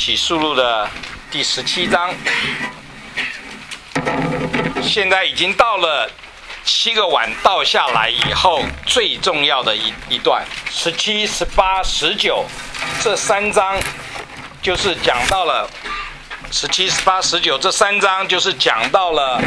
启示录的第17章，现在已经到了7个晚倒下来以后最重要的一段，17、18、19这3章就是讲到了17、18、19这3章就是讲到了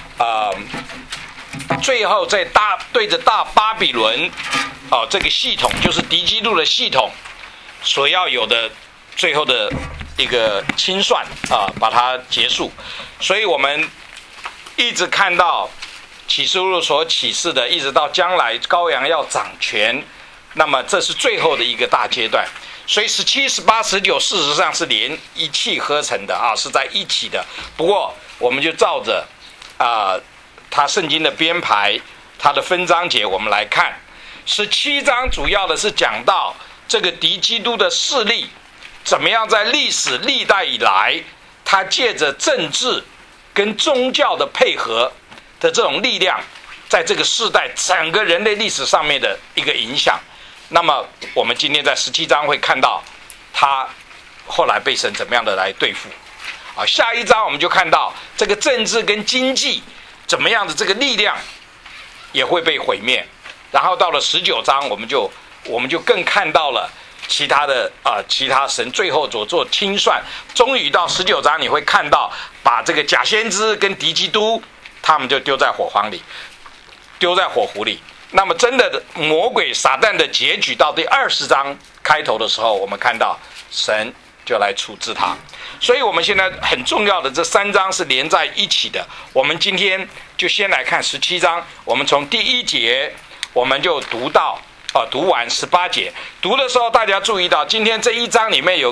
最后在对着大巴比伦这个系统，就是敌基督的系统所要有的最后的一个清算把它结束。所以我们一直看到启示录所启示的，一直到将来羔羊要掌权，那么这是最后的一个大阶段。所以17、18、19事实上是连一气呵成的是在一起的。不过我们就照着他圣经的编排，他的分章节我们来看。17章主要的是讲到这个敌基督的势力怎么样在历史历代以来，他借着政治跟宗教的配合的这种力量，在这个世代整个人类历史上面的一个影响。那么我们今天在17章会看到他后来被神怎么样的来对付。下一章我们就看到这个政治跟经济怎么样的这个力量也会被毁灭。然后到了19章我们就更看到了其他神最后所做清算。终于到19章你会看到把这个假先知跟敌基督他们就丢在火荒里，丢在火湖里。那么真的魔鬼撒旦的结局到第20章开头的时候，我们看到神就来处置他。所以我们现在很重要的这3章是连在一起的。我们今天就先来看17章，我们从第1节我们就读完18节。读的时候大家注意到今天这一章里面有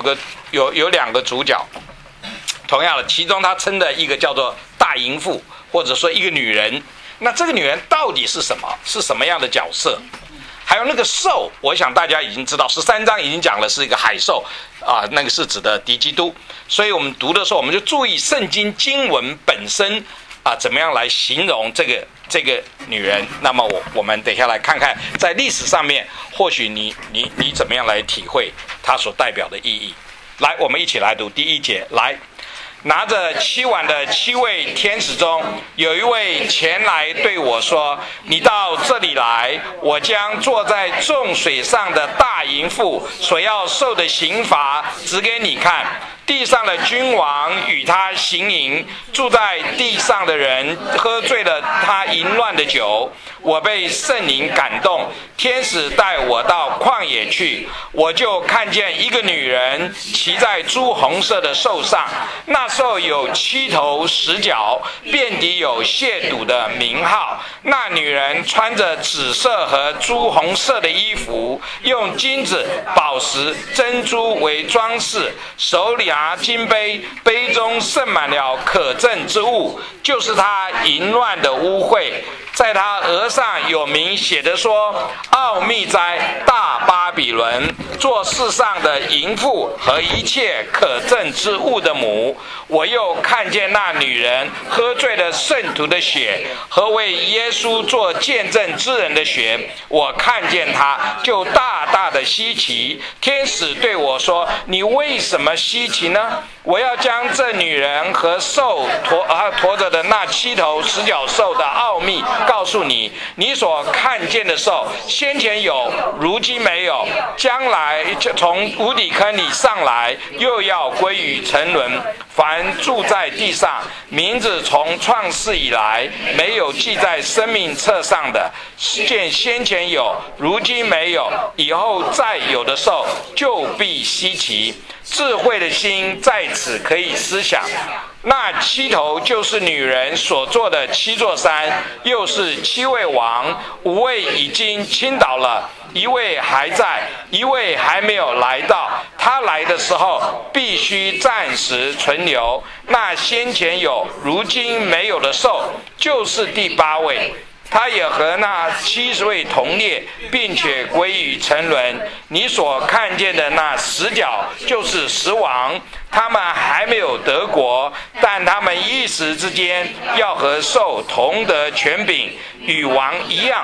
2个主角，同样的其中他称的一个叫做大淫妇，或者说一个女人。那这个女人到底是什么？是什么样的角色？还有那个兽，我想大家已经知道13章已经讲了是一个海兽那个是指的敌基督。所以我们读的时候我们就注意圣经经文本身怎么样来形容这个女人。那么我们等一下来看看在历史上面或许你怎么样来体会它所代表的意义。来，我们一起来读第1节。来，拿着7碗的7位天使中有一位前来对我说，你到这里来，我将坐在众水上的大淫妇所要受的刑罚指给你看。地上的君王与他行淫，住在地上的人喝醉了他淫乱的酒。我被圣灵感动，天使带我到旷野去，我就看见一个女人骑在朱红色的兽上，那兽有7头10角，遍体有亵渎的名号。那女人穿着紫色和朱红色的衣服，用金子、宝石、珍珠为装饰，手里拿金杯，杯中盛满了可憎之物，就是她淫乱的污秽。在她额上有名写着说，奥秘哉，大巴比伦，做世上的淫妇和一切可憎之物的母。我又看见那女人喝醉了圣徒的血和为耶稣做见证之人的血。我看见她就大大的稀奇。天使对我说，你为什么稀奇呢？我要将这女人和兽驮着的那7头10角兽的奥秘告诉你。你所看见的兽，先前有，如今没有，将来从无底坑里上来，又要归于沉沦。凡住在地上，名字从创世以来没有记在生命册上的，见先前有，如今没有，以后再有的兽，就必稀奇。智慧的心在此可以思想。那7头就是女人所做的7座山，又是7位王，5位已经倾倒了，1位还在，1位还没有来到。他来的时候必须暂时存留。那先前有，如今没有的兽，就是第8位。他也和那70位同列，并且归于沉沦。你所看见的那10角就是10王，他们还没有得国，但他们一时之间要和兽同得权柄，与王一样。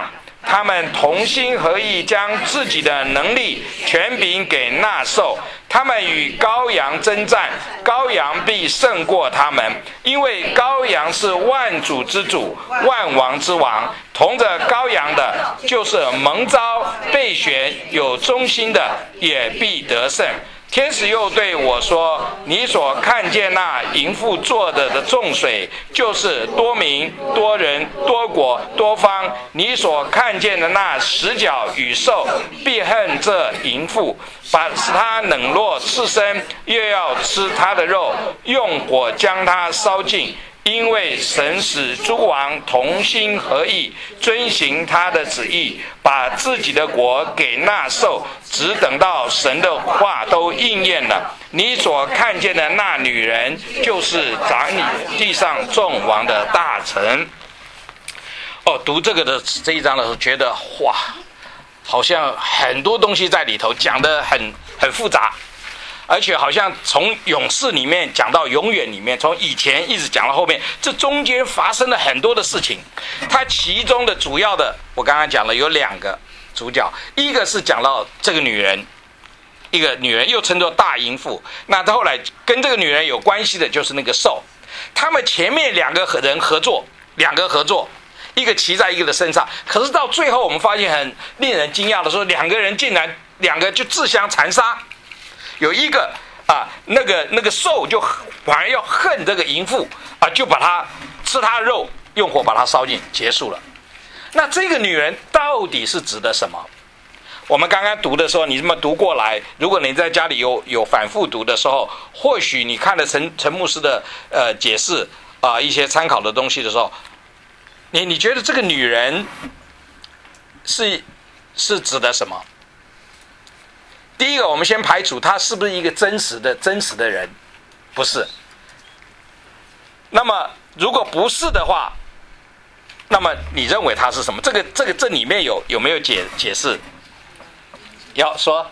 他们同心合意，将自己的能力、权柄给那兽。他们与羔羊征战，羔羊必胜过他们，因为羔羊是万主之主，万王之王。同着羔羊的，就是蒙召、被选、有忠心的，也必得胜。天使又对我说：你所看见那淫妇坐着的众水，就是多民、多人、多国、多方。你所看见的那十角与兽，必恨这淫妇，使他冷落刺身，又要吃他的肉，用火将他烧尽。因为神使诸王同心合意，遵行他的旨意，把自己的国给那兽，只等到神的话都应验了。你所看见的那女人，就是掌理地上众王的大臣。读这个的这一章的时候，觉得哇，好像很多东西在里头讲得很复杂。而且好像从永世里面讲到永远里面，从以前一直讲到后面，这中间发生了很多的事情。它其中的主要的，我刚刚讲了有2个主角，一个是讲到这个女人，一个女人又称作大淫妇。那后来跟这个女人有关系的就是那个兽。他们前面2个人合作，一个骑在一个的身上。可是到最后我们发现很令人惊讶的说，2个人竟然2个就自相残杀。有一个那个兽就反而要恨这个淫妇就把他吃他的肉，用火把他烧尽，结束了。那这个女人到底是指的什么？我们刚刚读的时候，你这么读过来，如果你在家里有反复读的时候，或许你看了陈牧师的解释一些参考的东西的时候，你觉得这个女人是指的什么？第一个，我们先排除她是不是一个真实的人，不是。那么如果不是的话，那么你认为她是什么？这里面有没有解释？要说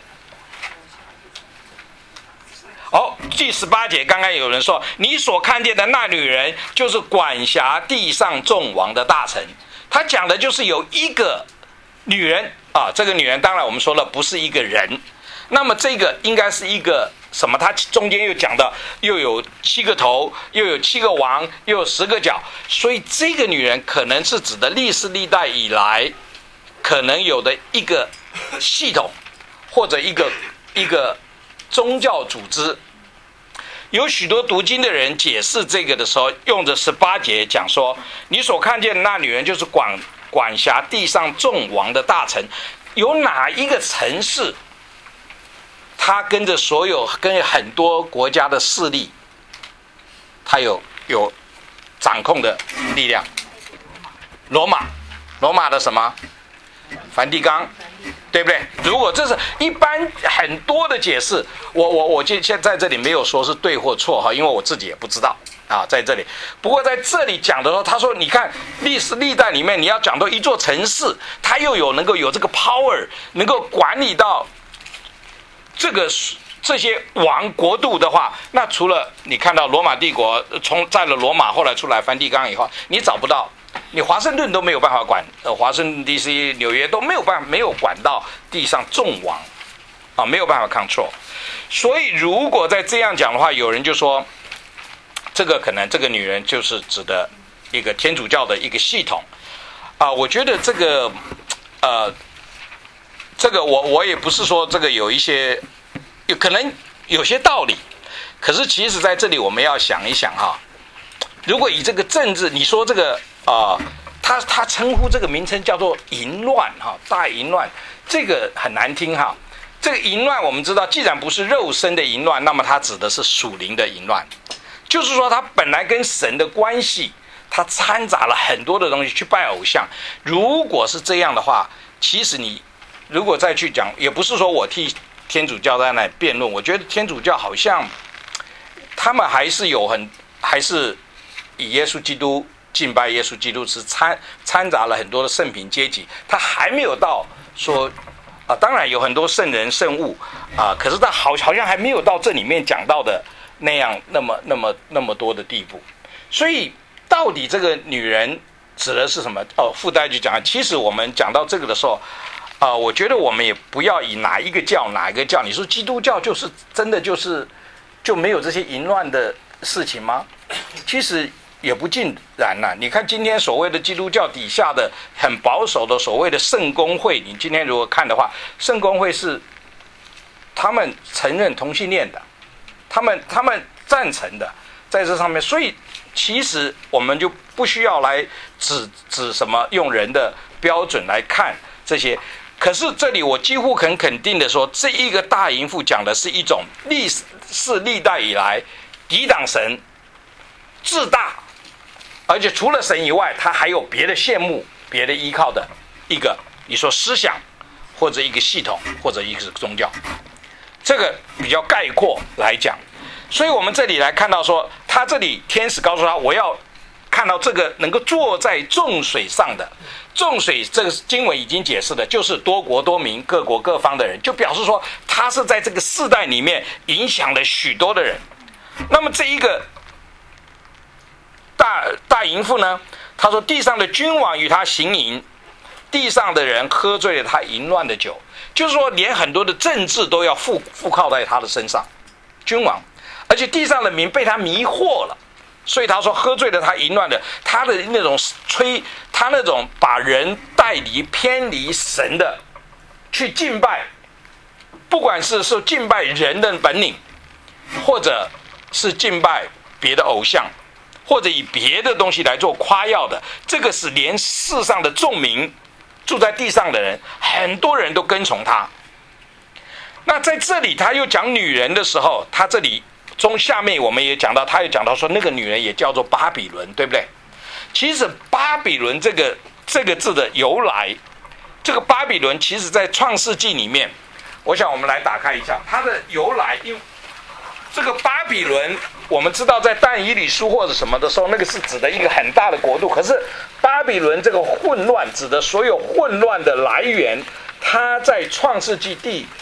第18节刚刚有人说，你所看见的那女人，就是管辖地上众王的大臣。他讲的就是有一个女人这个女人当然我们说了不是一个人。那么这个应该是一个什么？它中间又讲到又有7个头，又有7个王，又有10个角，所以这个女人可能是指的历世历代以来可能有的一个系统，或者一个宗教组织。有许多读经的人解释这个的时候，用着18节讲说，你所看见的那女人就是管辖地上众王的大臣。有哪一个城市他跟着很多国家的势力，他有掌控的力量？罗马的什么？梵蒂冈，对不对？如果这是一般很多的解释，我现在这里没有说是对或错因为我自己也不知道在这里。不过在这里讲的时候，他说你看历史历代里面，你要讲到一座城市，它又能够有这个 power， 能够管理到这些国度的话，那除了你看到罗马帝国在了罗马，后来出来梵蒂冈以后，你找不到，你华盛顿都没有办法管，华盛顿 DC、纽约都没有管到地上众王没有办法 control。所以如果再这样讲的话，有人就说，这个可能这个女人就是指的一个天主教的一个系统我觉得这个我也不是说这个有一些可能有些道理，可是其实在这里我们要想一想如果以这个政治，你说这个他称呼这个名称叫做淫乱大淫乱，这个很难听这个淫乱我们知道，既然不是肉身的淫乱，那么它指的是属灵的淫乱，就是说他本来跟神的关系，他掺杂了很多的东西去拜偶像。如果是这样的话，其实你如果再去讲，也不是说我替天主教在那里辩论，我觉得天主教好像他们还是以耶稣基督敬拜耶稣基督，是掺杂了很多的圣品阶级，他还没有到说当然有很多圣人圣物可是他好像还没有到这里面讲到的那样那么多的地步。所以到底这个女人指的是什么？附带就讲，其实我们讲到这个的时候，我觉得我们也不要以哪一个教，你说基督教就是真的就没有这些淫乱的事情吗？其实也不尽然呐。你看今天所谓的基督教底下的很保守的所谓的圣公会，你今天如果看的话，圣公会是他们承认同性恋的，他们赞成的，在这上面，所以其实我们就不需要来指什么用人的标准来看这些。可是这里我几乎很肯定的说，这一个大淫妇讲的是一种历代以来抵挡神、自大，而且除了神以外，他还有别的羡慕、别的依靠的一个，你说思想或者一个系统或者一个宗教，这个比较概括来讲。所以我们这里来看到说，他这里天使告诉他，我要看到这个能够坐在众水上的。众水这个经文已经解释的，就是多国多民、各国各方的人，就表示说他是在这个世代里面影响了许多的人。那么这一个大淫妇呢，他说地上的君王与他行淫，地上的人喝醉了他淫乱的酒，就是说连很多的政治都要附靠在他的身上，君王，而且地上的民被他迷惑了。所以他说喝醉了他淫乱的，他的那种他那种把人带离偏离神的去敬拜，不管是敬拜人的本领，或者是敬拜别的偶像，或者以别的东西来做夸耀的，这个是连世上的众民住在地上的人，很多人都跟从他。那在这里他又讲女人的时候，他这里下面我们也讲到，他也讲到说那个女人也叫做巴比伦，对不对？其实巴比伦这个字的由来，这个巴比伦其实在创世纪里面，我想我们来打开一下它的由来。因为这个巴比伦我们知道在但以理书或者什么的时候，那个是指的一个很大的国度，可是巴比伦这个混乱指的所有混乱的来源，它在创世纪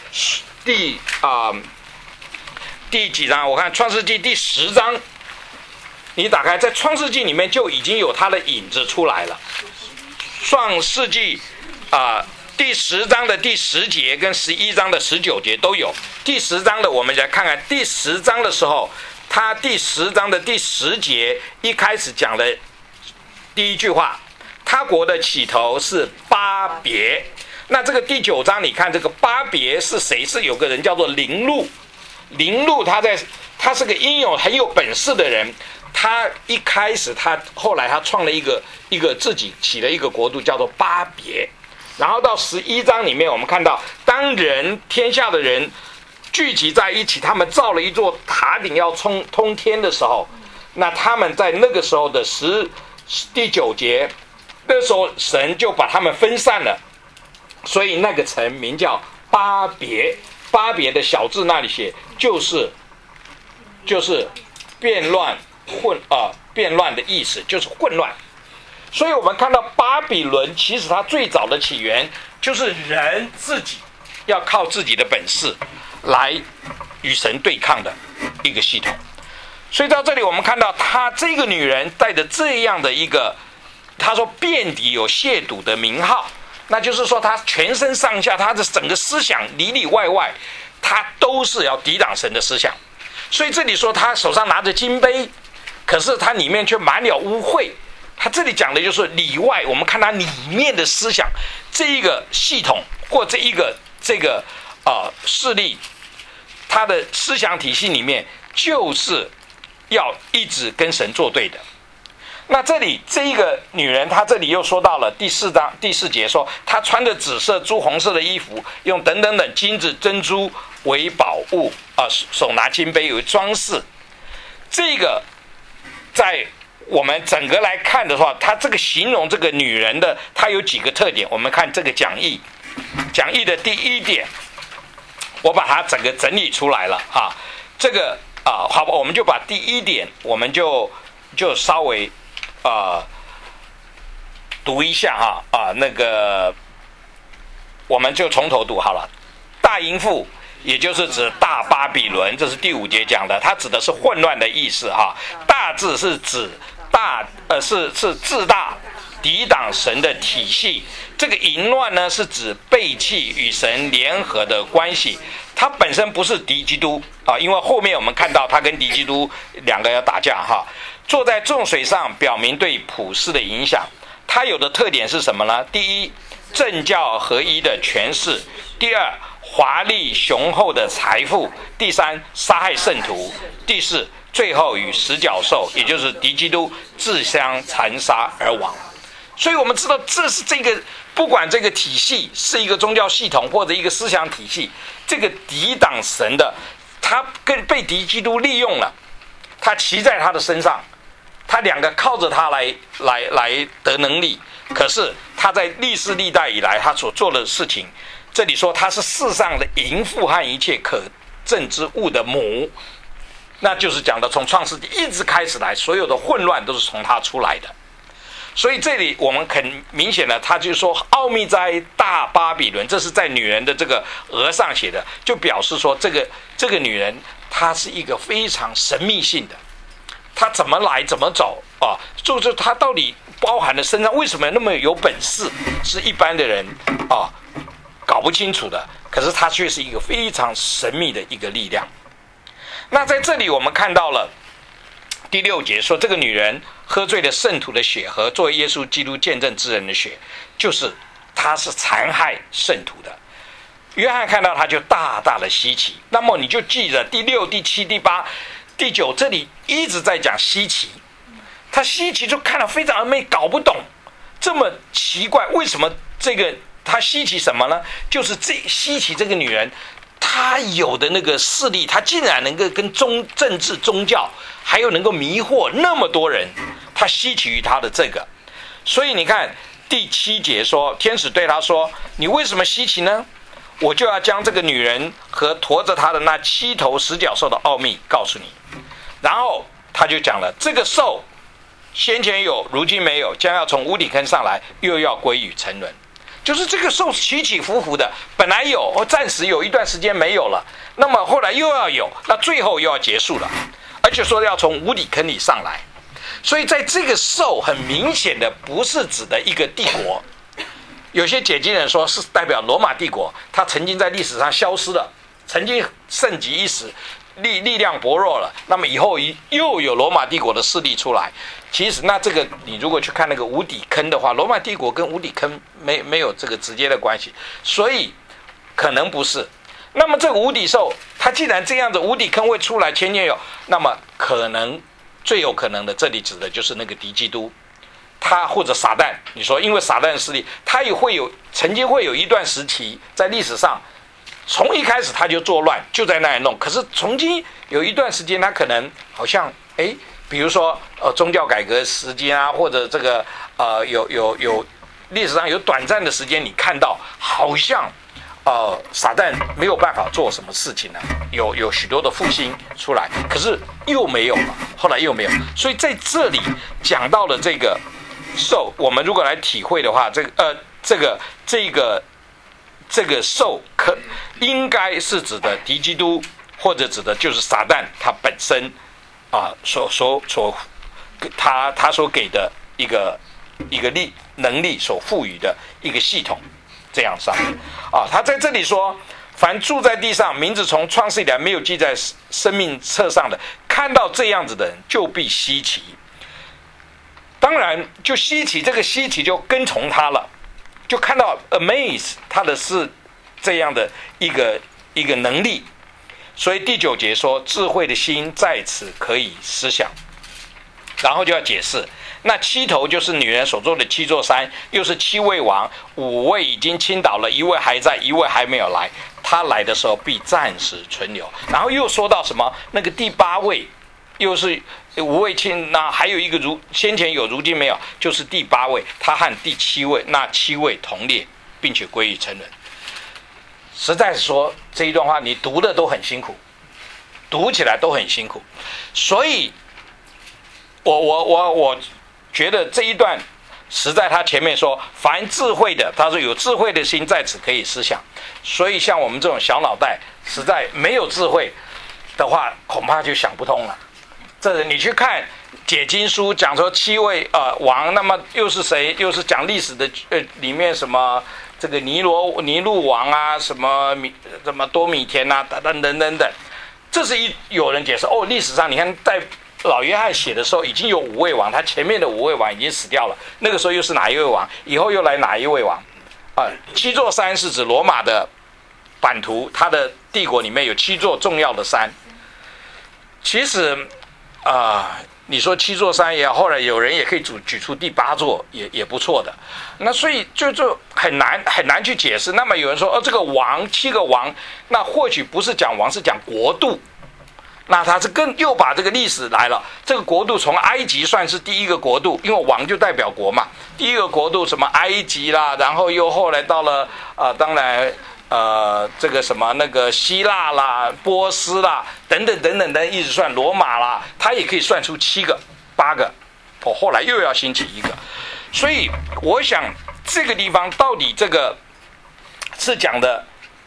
第几章？我看创世纪第10章，你打开在创世纪里面就已经有它的影子出来了。创世纪第10章的第10节跟11章的19节都有。第10章的我们来看看，第10章的时候，他第10章的第10节一开始讲的第一句话，他国的起头是巴别。那这个第9章你看这个巴别是谁？是有个人叫做林路。林路他是个很有本事的人，他一开始后来他创了一个自己起了一个国度叫做巴别。然后到11章里面我们看到，当天下的人聚集在一起，他们造了一座塔顶要通天的时候，那他们在那个时候的第9节，那时候神就把他们分散了，所以那个城名叫巴别。巴别的小字那里写就是变乱的意思，就是混乱。所以我们看到巴比伦其实它最早的起源就是人自己要靠自己的本事来与神对抗的一个系统。所以到这里我们看到她这个女人带着这样的一个，她说遍体有亵渎的名号，那就是说他全身上下，他的整个思想里里外外，他都是要抵挡神的思想。所以这里说他手上拿着金杯，可是他里面却满了污秽。他这里讲的就是里外，我们看他里面的思想，这一个系统或这个势力，他的思想体系里面就是要一直跟神作对的。那这里这一个女人，她这里又说到了第4节说，她穿着紫色、朱红色的衣服，用等等等金子、珍珠为宝物，手拿金杯为装饰。这个在我们整个来看的话，她这个形容这个女人的，她有几个特点。我们看这个讲义的第1点，我把它整个整理出来了啊。这个好吧，我们就把第1点，我们就稍微读一下哈那个我们就从头读好了。大淫妇也就是指大巴比伦，这是第5节讲的，它指的是混乱的意思哈。大字是指是自大抵挡神的体系。这个淫乱呢，是指背弃与神联合的关系，它本身不是敌基督啊，因为后面我们看到他跟敌基督两个要打架哈。坐在众水上，表明对普世的影响。它有的特点是什么呢？第一，政教合一的权势；第二，华丽雄厚的财富；第三，杀害圣徒；第四，最后与十角兽，也就是敌基督自相残杀而亡。所以我们知道，这是这个不管这个体系是一个宗教系统或者一个思想体系，这个抵挡神的，他被敌基督利用了，他骑在他的身上，他两个靠着他来得能力。可是他在历世历代以来他所做的事情，这里说他是世上的淫妇和一切可憎之物的母，那就是讲的从创世纪一直开始来，所有的混乱都是从他出来的。所以这里我们很明显的，他就说奥秘在大巴比伦，这是在女人的这个额上写的，就表示说这个女人她是一个非常神秘性的，她怎么来怎么走啊，就是她到底包含了身上为什么那么有本事，是一般的人啊搞不清楚的，可是她却是一个非常神秘的一个力量。那在这里我们看到了第6节说，这个女人喝醉了圣徒的血和作为耶稣基督见证之人的血，就是她是残害圣徒的。约翰看到他就大大的稀奇。那么你就记着第6、第7、第8、第9，这里一直在讲稀奇。他稀奇就看了非常没搞不懂，这么奇怪，为什么这个他稀奇什么呢？就是稀奇这个女人，她有的那个势力，她竟然能够跟政治宗教还有能够迷惑那么多人，她稀奇于她的这个。所以你看第7节说，天使对她说，你为什么稀奇呢？我就要将这个女人和驮着她的那7头10角兽的奥秘告诉你。然后他就讲了，这个兽先前有，如今没有，将要从无底坑上来，又要归于沉沦。就是这个兽起起伏伏的，本来有，暂时有一段时间没有了，那么后来又要有，那最后又要结束了，而且说要从无底坑里上来。所以在这个兽很明显的不是指的一个帝国，有些解经人说是代表罗马帝国，它曾经在历史上消失了，曾经盛极一时，力量薄弱了，那么以后又有罗马帝国的势力出来。其实那这个你如果去看那个无底坑的话，罗马帝国跟无底坑没有这个直接的关系，所以可能不是。那么这个无底兽，它既然这样子，无底坑会出来前有，那么可能最有可能的，这里指的就是那个敌基督，他或者撒旦。你说因为撒旦的势力，他也会有曾经会有一段时期在历史上，从一开始他就作乱，就在那里弄。可是从今有一段时间，他可能好像比如说宗教改革时间啊，或者这个有历史上有短暂的时间，你看到好像撒旦没有办法做什么事情呢？有许多的复兴出来，可是又没有了，后来又没有。所以在这里讲到了这个兽，我们如果来体会的话，这个兽应该是指的敌基督，或者指的就是撒旦他本身他所给的一个能力所赋予的一个系统，这样上面他在这里说，凡住在地上名字从创世以来没有记在生命册上的，看到这样子的人就必稀奇。当然就稀奇，这个稀奇就跟从他了，就看到 amaze 他的是这样的一个能力。所以第9节说，智慧的心在此可以思想。然后就要解释，那7头就是女人所做的7座山，又是7位王，5位已经倾倒了，1位还在，1位还没有来，他来的时候必暂时存留。然后又说到什么，那个第8位又是5位倾，那还有一个先前有如今没有，就是第8位，他和第7位那7位同列，并且归于沉沦。实在是说这一段话你读的都很辛苦，读起来都很辛苦。所以我觉得这一段实在他前面说凡智慧的，他说有智慧的心在此可以思想。所以像我们这种小脑袋实在没有智慧的话，恐怕就想不通了。这你去看解经书讲说7位王，那么又是谁？又是讲历史的里面什么这个尼禄王啊，什么多米田啊，等等，这是有人解释哦。历史上你看在老约翰写的时候已经有5位王，他前面的5位王已经死掉了，那个时候又是哪一位王？以后又来哪一位王？7座山是指罗马的版图，它的帝国里面有7座重要的山。其实你说7座山也好，后来有人也可以举出第8座也不错的。那所以就很难去解释。那么有人说这个王7个王，那或许不是讲王，是讲国度。那他是又把这个历史来了，这个国度从埃及算是第一个国度，因为王就代表国嘛。第一个国度什么埃及啦，然后又后来到了当然这个什么那个希腊啦、波斯啦等等，一直算罗马啦，他也可以算出7个、8个，后来又要兴起一个。所以我想这个地方到底这个是讲的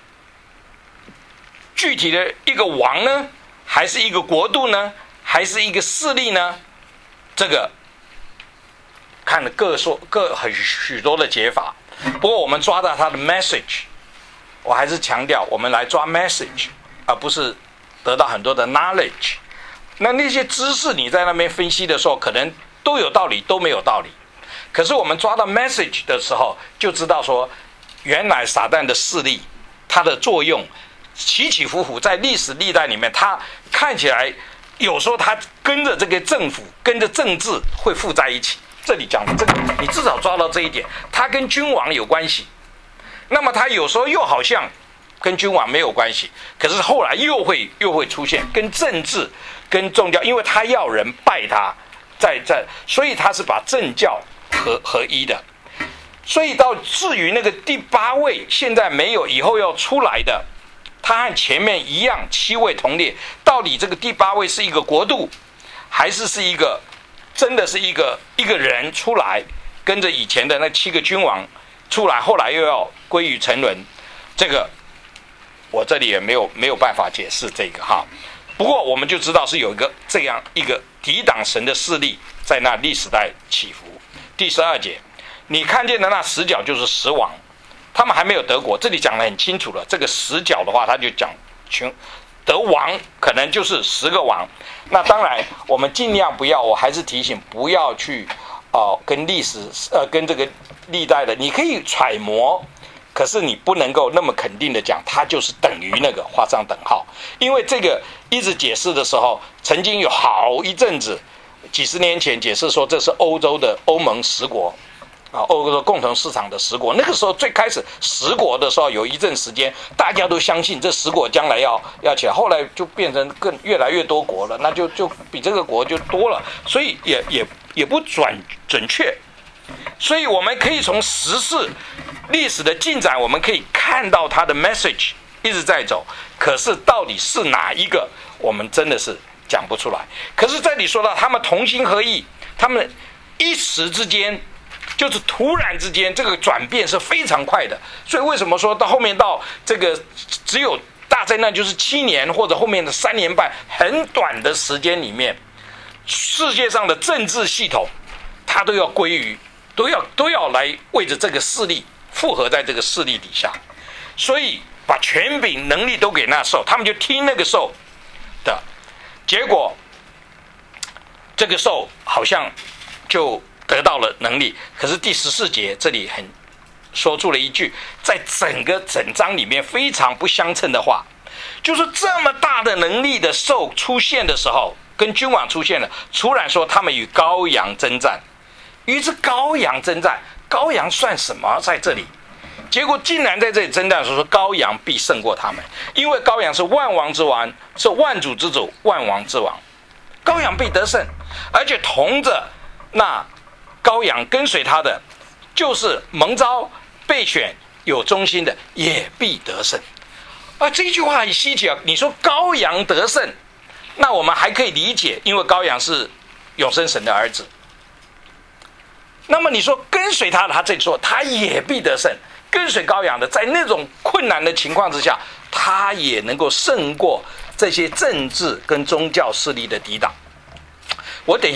具体的一个王呢，还是一个国度呢，还是一个势力呢？这个看了各许多的解法。不过我们抓到它的 message， 我还是强调我们来抓 message， 而不是得到很多的 knowledge。那些知识你在那边分析的时候，可能都有道理，都没有道理。可是我们抓到 message 的时候，就知道说，原来撒旦的势力，它的作用起起伏伏，在历史历代里面，它看起来有时候它跟着这个政府、跟着政治会附在一起。这里讲的这个，你至少抓到这一点，它跟君王有关系。那么它有时候又好像跟君王没有关系，可是后来又会出现跟政治、跟宗教，因为他要人拜他，所以他是把政教合一的。所以到至于那个第8位，现在没有，以后要出来的，他和前面一样7位同列。到底这个第8位是一个国度，还是一个真的是一个人出来，跟着以前的那7个君王出来，后来又要归于沉沦？这个我这里也没有办法解释这个哈。不过我们就知道是有这样一个抵挡神的势力在那历史代起伏。第12节，你看见的那10角就是10王，他们还没有得国。这里讲得很清楚了，这个10角的话，他就讲得王可能就是10个王。那当然我们尽量不要，我还是提醒不要去跟历史跟这个历代的，你可以揣摩，可是你不能够那么肯定的讲它就是等于那个，画上等号。因为这个一直解释的时候，曾经有好一阵子几十年前解释说这是欧洲的欧盟10国欧洲共同市场的10国。那个时候最开始10国的时候，有一阵时间大家都相信这10国将来要起来，后来就变成越来越多国了，那就比这个国就多了，所以也不准确。所以我们可以从时事历史的进展，我们可以看到它的 message 一直在走，可是到底是哪一个，我们真的是讲不出来。可是这里说到他们同心合意，他们一时之间，就是突然之间，这个转变是非常快的。所以为什么说到后面到这个只有大灾难就是7年，或者后面的3年半很短的时间里面，世界上的政治系统它都要归于都要来为着这个势力复合在这个势力底下，所以把权柄能力都给那兽，他们就听那个兽的，结果这个兽好像就得到了能力。可是第14节这里说出了一句在整章里面非常不相称的话，就是这么大的能力的兽出现的时候，跟君王出现了，突然说他们与羔羊征战。于是羔羊征战，羔羊算什么在这里？结果竟然在这里征战的时候说羔羊必胜过他们，因为羔羊是万王之王，是万主之主，万王之王，羔羊必得胜。而且同着那羔羊跟随他的，就是蒙召备选有忠心的，也必得胜。这句话很稀奇啊！你说羔羊得胜，那我们还可以理解，因为羔羊是永生神的儿子。那么你说跟随他的，他这里说他也必得胜，跟随羔羊的，在那种困难的情况之下，他也能够胜过这些政治跟宗教势力的抵挡。我等一下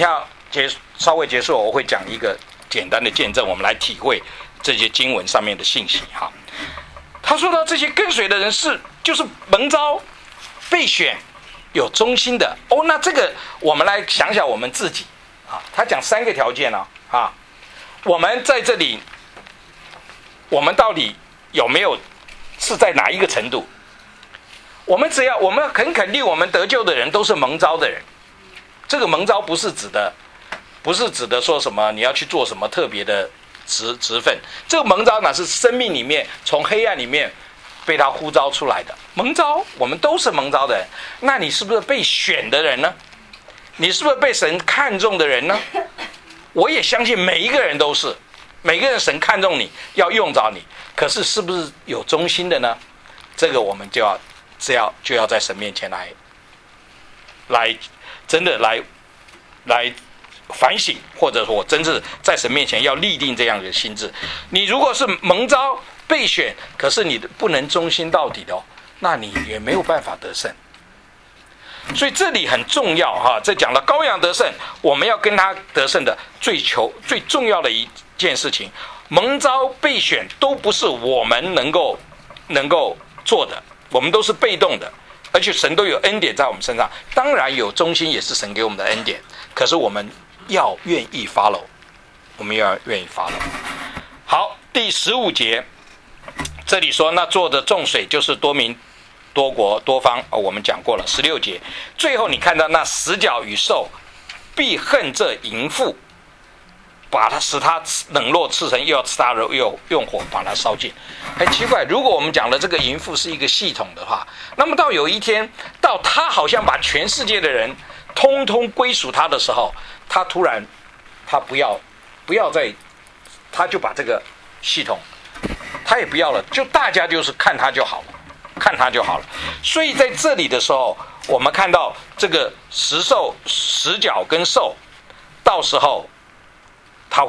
稍微结束，我会讲一个简单的见证，我们来体会这些经文上面的信息哈。他说到这些跟随的人就是蒙召、被选、有忠心的哦。那这个我们来想想我们自己啊，他讲3个条件啊，我们在这里，我们到底有没有是在哪一个程度？我们很肯定，我们得救的人都是蒙召的人。这个蒙召不是指的说什么你要去做什么特别的职分。这个蒙召哪是生命里面从黑暗里面被他呼召出来的？蒙召，我们都是蒙召的人。那你是不是被选的人呢？你是不是被神看中的人呢？我也相信每一个人都是，每个人神看中你要用着你，可是是不是有忠心的呢？这个我们就要在神面前来真的来反省，或者说我真是在神面前要立定这样的心志。你如果是蒙召备选，可是你不能忠心到底的哦，那你也没有办法得胜。所以这里很重要哈，这讲了羔羊得胜，我们要跟他得胜的追求最重要的一件事情，蒙召备选都不是我们能够做的，我们都是被动的，而且神都有恩典在我们身上，当然有忠心也是神给我们的恩典，可是我们要愿意 follow， 我们要愿意 follow。 好，第15节这里说，那坐着众水就是多民多国多方，我们讲过了。16节最后你看到那死角与兽必恨这淫妇，把它使它冷落赤诚，又要吃它肉，又用火把它烧尽。很奇怪，如果我们讲的这个淫妇是一个系统的话，那么到有一天到他好像把全世界的人通通归属他的时候，他突然他不要再，他就把这个系统他也不要了，就大家就是看他就好了。所以在这里的时候，我们看到这个十角跟兽，到时候他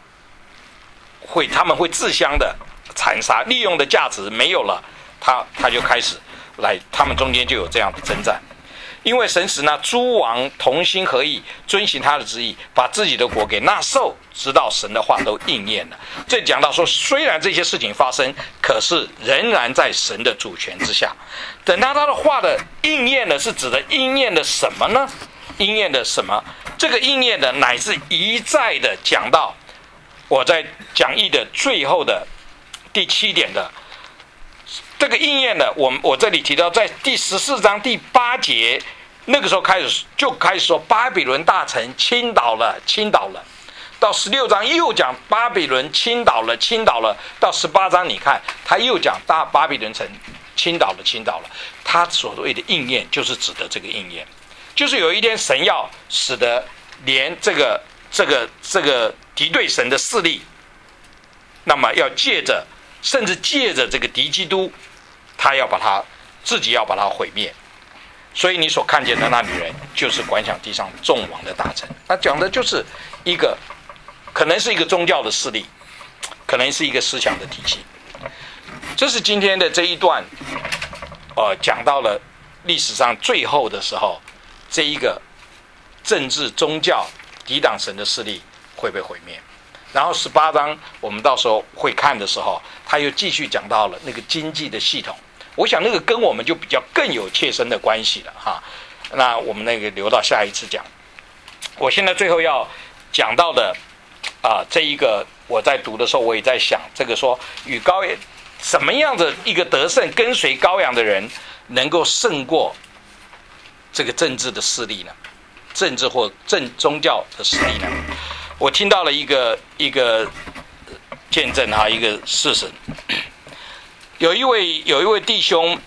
们会自相的残杀，利用的价值没有了，他就开始来，他们中间就有这样的征战。因为神使那诸王同心合意，遵行他的旨意，把自己的国给那兽，直到神的话都应验了。这讲到说，虽然这些事情发生，可是仍然在神的主权之下。等到他的话的应验了，是指的应验了什么呢？应验了什么？这个应验的乃是一再的讲到我在讲义的最后的第7点的这个应验的，我这里提到在第14章第8节，那个时候开始说巴比伦大城倾倒了。到16章又讲巴比伦倾倒了。到18章你看他又讲巴比伦城倾倒了。他所谓的应验就是指的这个应验，就是有一天神要使得连这个敌对神的势力，那么甚至借着这个敌基督，他自己要把它毁灭。所以你所看见的那女人，就是管辖地上众王的大臣。那讲的就是可能是一个宗教的势力，可能是一个思想的体系。这是今天的这一段，讲到了历史上最后的时候，这一个政治宗教抵挡神的势力会被毁灭。然后18章我们到时候会看的时候，他又继续讲到了那个经济的系统。我想那个跟我们就比较更有切身的关系了哈。那我们那个留到下一次讲。我现在最后要讲到的这一个我在读的时候，我也在想这个说与羔羊什么样的一个得胜跟随羔羊的人能够胜过这个政治的势力呢？政治或宗教的势力呢？我听到了一个见证哈，一个事实。有一位弟兄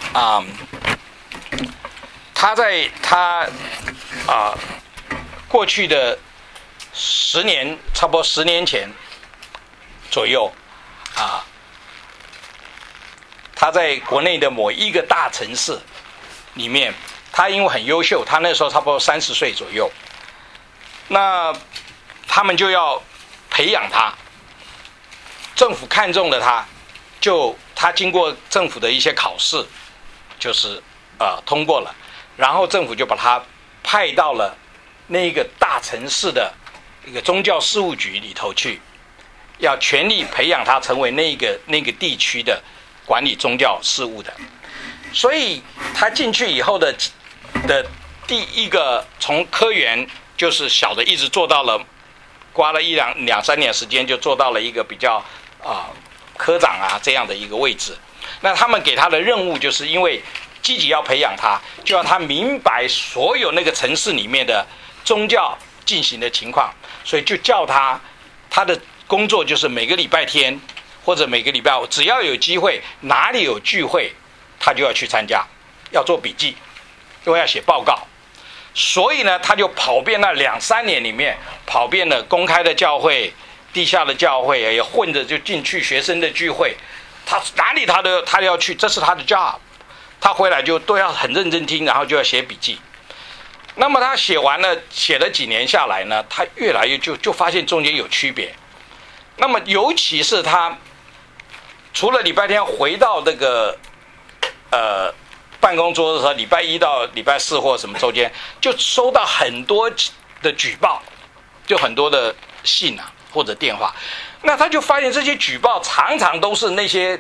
他在过去的10年，差不多10年前左右他在国内的某一个大城市里面，他因为很优秀，他那时候差不多30岁左右，那他们就要培养他，政府看中了他，他经过政府的一些考试，就是通过了，然后政府就把他派到了那个大城市的一个宗教事务局里头去，要全力培养他成为那个地区的管理宗教事务的。所以他进去以后的第一个，从科员就是小的，一直做到了，花了两三年时间就做到了一个比较科长啊这样的一个位置。那他们给他的任务就是因为积极要培养他，就让他明白所有那个城市里面的宗教进行的情况，所以就叫他的工作就是每个礼拜天或者每个礼拜五，只要有机会哪里有聚会，他就要去参加，要做笔记，又要写报告。所以呢，他就跑遍那2-3年里面，跑遍了公开的教会、地下的教会，也混着就进去学生的聚会。他哪里他都要去，这是他的 job。他回来就都要很认真听，然后就要写笔记。那么他写了几年下来呢，他越来越就发现中间有区别。那么尤其是他除了礼拜天回到这个办公桌的时候，礼拜一到礼拜四或什么周间，就收到很多的举报，就很多的信啊或者电话。那他就发现这些举报常常都是那些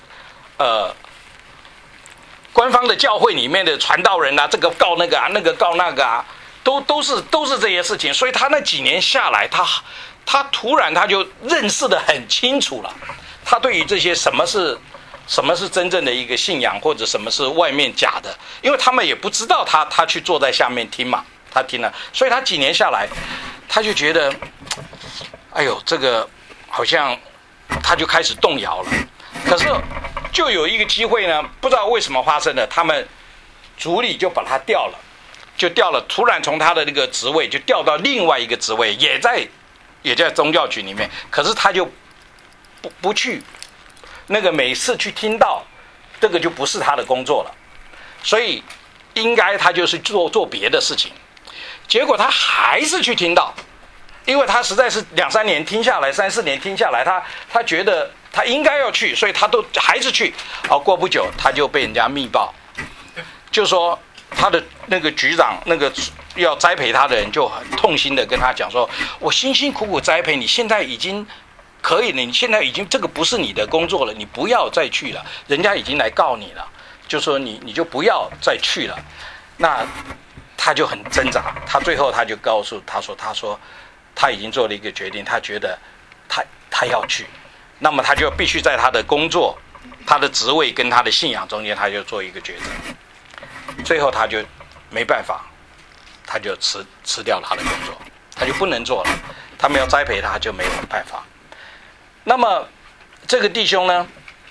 官方的教会里面的传道人啊，这个告那个啊，那个告那个啊，都是这些事情。所以他那几年下来，他突然他就认识得很清楚了。他对于这些什么是真正的一个信仰，或者什么是外面假的，因为他们也不知道他去坐在下面听嘛，他听了，所以他几年下来，他就觉得，哎呦，这个好像他就开始动摇了。可是就有一个机会呢，不知道为什么发生的，他们组里就把他调了，突然从他的那个职位就调到另外一个职位，也在宗教局里面，可是他就不去，那个每次去听到，这个就不是他的工作了，所以应该他就是做别的事情。结果他还是去听到，因为他实在是2-3年听下来，3-4年听下来，他觉得他应该要去，所以他都还是去。过不久他就被人家密报，就说他的那个局长，那个要栽培他的人就很痛心的跟他讲说，我辛辛苦苦栽培你，现在已经可以了，你现在已经这个不是你的工作了，你不要再去了，人家已经来告你了，就说你就不要再去了。那他就很挣扎，他最后他就告诉他说他已经做了一个决定，他觉得他要去，那么他就必须在他的工作、他的职位跟他的信仰中间，他就做一个抉择。最后他就没办法，他就辞掉了他的工作，他就不能做了。他们要栽培他，就没有办法。那么这个弟兄呢，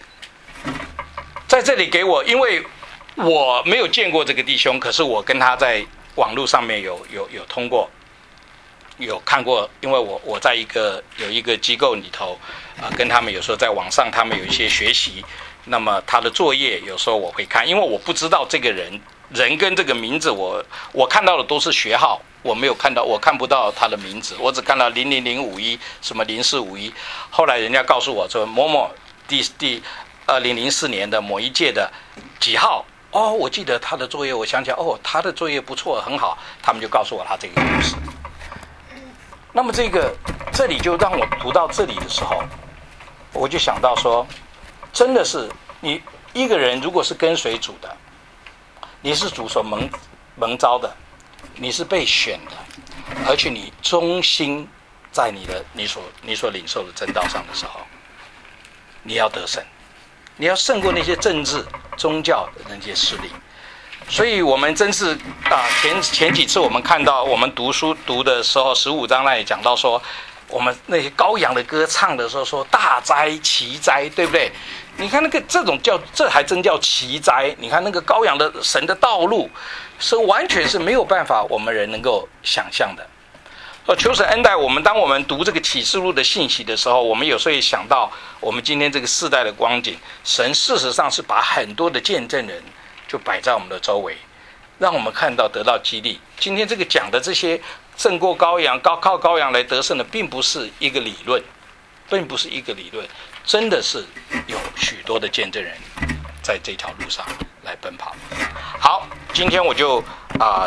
在这里给我，因为我没有见过这个弟兄，可是我跟他在网络上面有通过，有看过，因为我在有一个机构里头跟他们有时候在网上他们有一些学习，那么他的作业有时候我会看，因为我不知道这个人跟这个名字，我看到的都是学号，我看不到他的名字，我只看到00051什么0451。后来人家告诉我说某某第2004年的某一届的几号，我记得他的作业，我想起来，他的作业不错，很好，他们就告诉我他这个故事。那么这里就让我读到这里的时候，我就想到说，真的是你一个人如果是跟随主的，你是主所蒙召的，你是被选的，而且你忠心在你所领受的真道上的时候，你要得胜，你要胜过那些政治宗教的那些势力。所以我们真是前几次我们看到我们读书读的时候，15章那里讲到说，我们那些羔羊的歌唱的时候说大灾奇灾，对不对？你看这还真叫奇灾。你看那个羔羊的神的道路，是完全是没有办法我们人能够想象的。求神恩待我们，当我们读这个启示录的信息的时候，我们有时候也想到我们今天这个世代的光景，神事实上是把很多的见证人就摆在我们的周围，让我们看到得到激励。今天这个讲的这些胜过羔羊、靠羔羊来得胜的，并不是一个理论，真的是有许多的见证人在这条路上来奔跑。好，今天我就